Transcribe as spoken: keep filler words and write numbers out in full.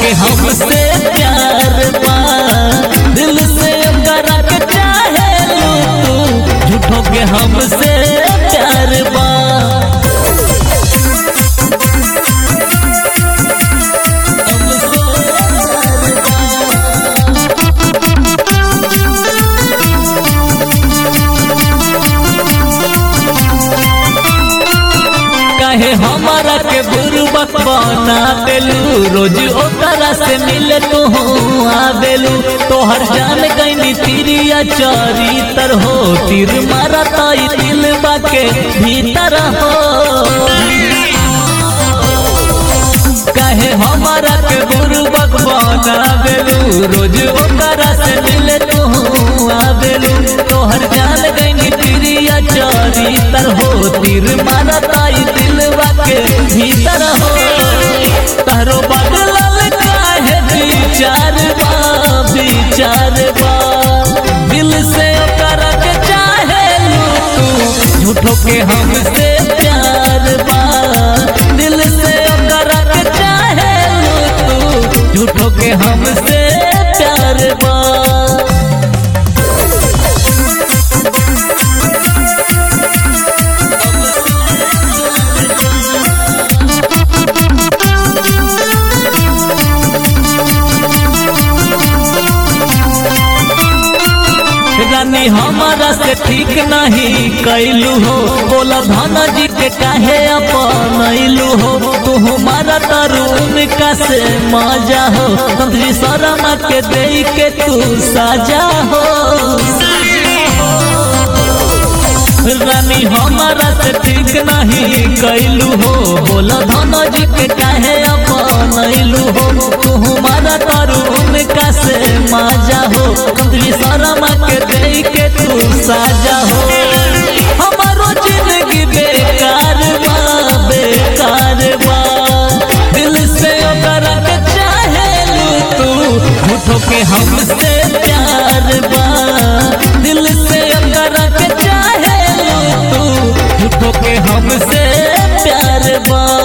के हमसे प्यार बा, दिल से करा के चाहे तू, झूठों के हमसे प्यार बा। काहे हमारा के बुरबक बना देलू, रोज ओकरा से मिले तू आवेलू। तोहर जान गईनी तिरिया चरितर हो, तीर मारा ताई दिल बाके भीतर हो। काहे हमारा के बुरबक बना देलू, रोज ओकरा से मिले तू आवेलू। तोहर जान गईनी तिरिया चरितर हो, तीर मारा ताई दिल बाके भीतर हो। तारो बदलल काहे विचार बा, विचार बा, दिल से ओकरा के चाहे तू, झूठों के हमसे प्यार बा। दिल से ओकरा के चाहे तू, झूठों के हमसे प्यार बा। रानी हमारा से ठीक नहीं कैलू हो, बोला धना जी के काहे अपनैलू हो। तू हमारा तरुण का से मजा हो, संतरी शर्मा के दे के तू साजा हो। रानी हमारा से ठीक नहीं कैलू हो, बोला धना जी के काहे अपनैलू हो। तू हमारा तरुण का से मजा हो, संतरी शर्मा के दे के तू साजा हो। हमारो जिंदगी बेकार बा, बेकार बा, दिल से ओकरा के चाहे तू, झूठों के हमसे प्यार बा। दिल से ओकरा के चाहे तू, झूठों के हमसे प्यार बा।